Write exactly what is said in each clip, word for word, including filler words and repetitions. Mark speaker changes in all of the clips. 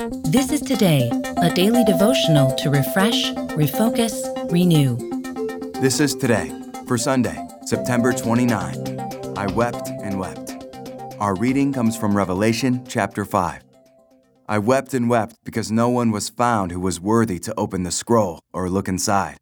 Speaker 1: This is Today, a daily devotional to refresh, refocus, renew.
Speaker 2: This is Today, for Sunday, September twenty-ninth. I wept and wept. Our reading comes from Revelation chapter five. I wept and wept because no one was found who was worthy to open the scroll or look inside.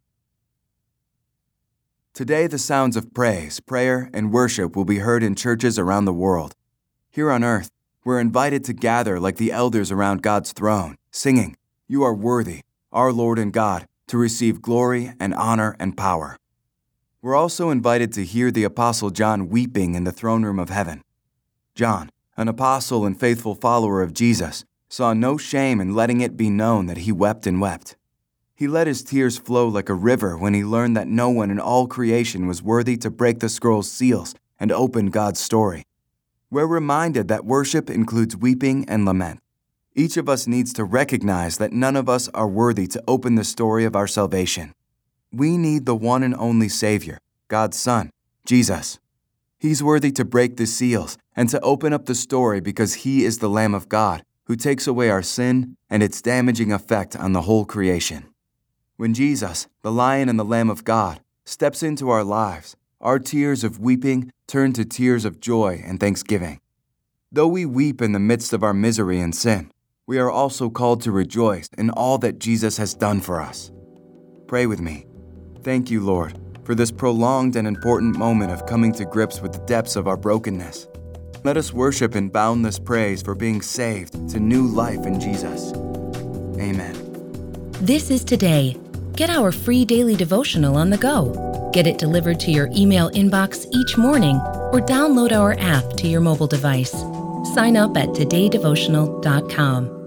Speaker 2: Today, the sounds of praise, prayer, and worship will be heard in churches around the world. Here on earth, we're invited to gather like the elders around God's throne, singing, "You are worthy, our Lord and God, to receive glory and honor and power." We're also invited to hear the Apostle John weeping in the throne room of heaven. John, an apostle and faithful follower of Jesus, saw no shame in letting it be known that he wept and wept. He let his tears flow like a river when he learned that no one in all creation was worthy to break the scroll's seals and open God's story. We're reminded that worship includes weeping and lament. Each of us needs to recognize that none of us are worthy to open the story of our salvation. We need the one and only Savior, God's Son, Jesus. He's worthy to break the seals and to open up the story because He is the Lamb of God who takes away our sin and its damaging effect on the whole creation. When Jesus, the Lion and the Lamb of God, steps into our lives, our tears of weeping turn to tears of joy and thanksgiving. Though we weep in the midst of our misery and sin, we are also called to rejoice in all that Jesus has done for us. Pray with me. Thank you, Lord, for this prolonged and important moment of coming to grips with the depths of our brokenness. Let us worship in boundless praise for being saved to new life in Jesus. Amen.
Speaker 1: This is Today. Get our free daily devotional on the go. Get it delivered to your email inbox each morning or download our app to your mobile device. Sign up at today devotional dot com.